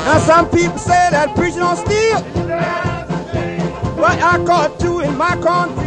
Now some people say that preaching don't steal, but I caught two in my country.